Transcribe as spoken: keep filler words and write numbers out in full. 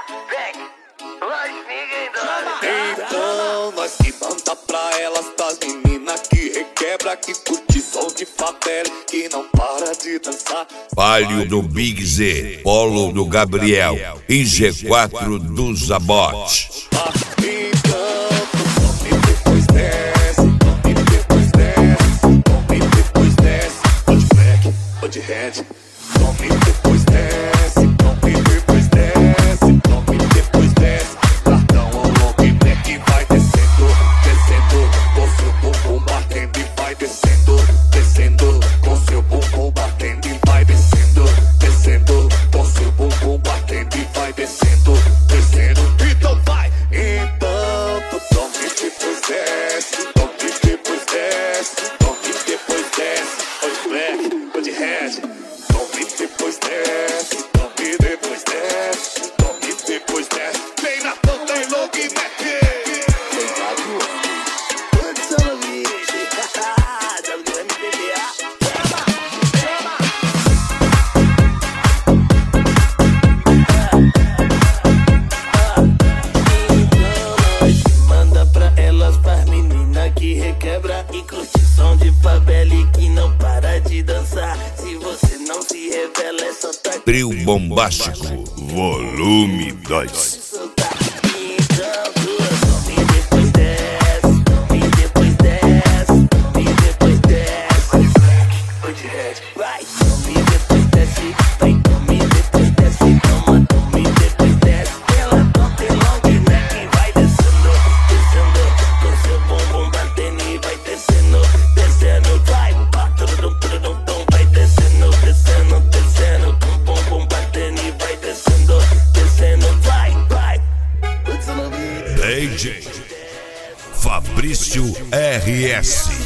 Então nós que manda pra elas, pras meninas que requebra, que curte som de favela, que não para de dançar. Palio do Big Z, Polo do Gabriel e G quatro do Zabot. De head, tome depois desce, tome depois desce, tome depois desce. Latão ao long neck vai descendo, descendo, com seu bumbum batendo e vai descendo, descendo, com seu bumbum batendo e vai descendo, descendo, com seu bumbum batendo e vai descendo, descendo. Então vai, então tu tome depois desce, tome depois desce, tome depois desce. Oi black, de head, tome depois desce, tome depois desce, tome depois desce. Vem na ponta e long neck. Manda pra elas, pras meninas que requebra e curte som de favela e que não para de dançar. Se você não se revela, é só tá. Trio Bombástico, volume dois. D J Fabrício R S